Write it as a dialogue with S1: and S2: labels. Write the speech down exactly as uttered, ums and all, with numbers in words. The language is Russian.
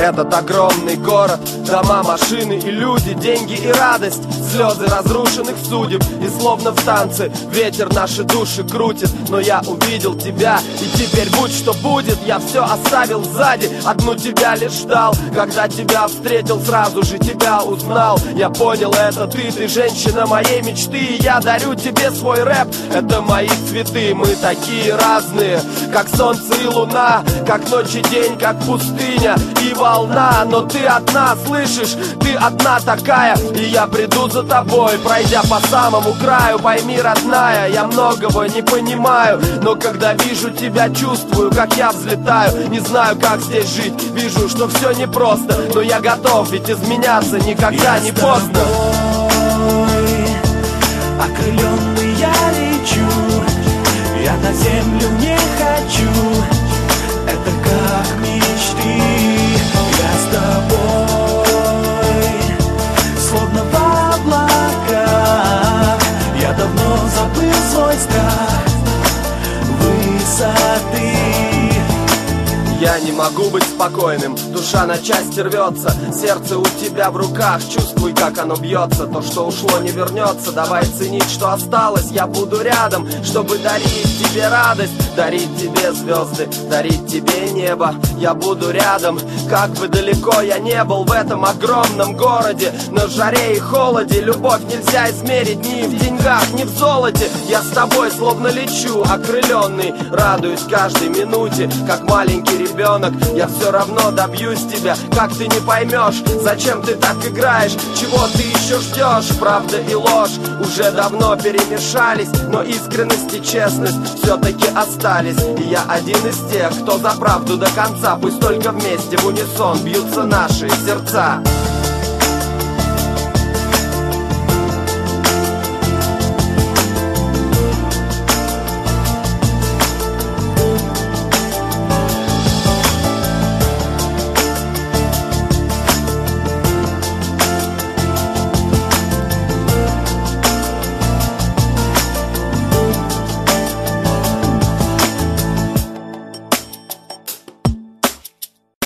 S1: Этот огромный город, дома, машины и люди, деньги и радость, слезы разрушенных судеб. И словно в танце ветер наши души крутит. Но я увидел тебя, и теперь будь что будет, я все оставил сзади, одну тебя лишь ждал. Когда тебя встретил, сразу же тебя узнал. Я понял, это ты, ты женщина моей мечты. И я дарю тебе свой рэп, это мои цветы. Мы такие разные, как солнце и луна, как ночь и день, как пустыня и волна. Но ты одна, слышишь, ты одна такая. И я приду за тобой, пройдя по самому краю. Пойми, родная, я многого не понимаю, но когда вижу тебя, чувствую, как я взлетаю. Не знаю, как здесь жить, вижу, что все непросто, но я готов, ведь изменяться никогда не поздно.
S2: Окрыленный я лечу, я на землю не хочу. Это как мечты, я с тобой, словно в облаках. Я давно забыл свой страх высоты.
S1: Я не могу быть спокойным, душа на части рвется, сердце у тебя в руках, чувствуй, как оно бьется. То, что ушло, не вернется, давай ценить, что осталось. Я буду рядом, чтобы дарить тебе радость, дарить тебе звезды, дарить тебе небо. Я буду рядом, как бы далеко я не был в этом огромном городе. На жаре и холоде любовь нельзя измерить ни в деньгах, ни в золоте. Я с тобой словно лечу, окрыленный, радуюсь каждой минуте, как маленький ребенок. Я все равно добьюсь тебя, как ты не поймешь, зачем ты так играешь, чего ты еще ждешь. Правда и ложь уже давно перемешались, но искренность и честность все-таки остались. И я один из тех, кто за правду до конца. Пусть только вместе в унисон бьются наши сердца.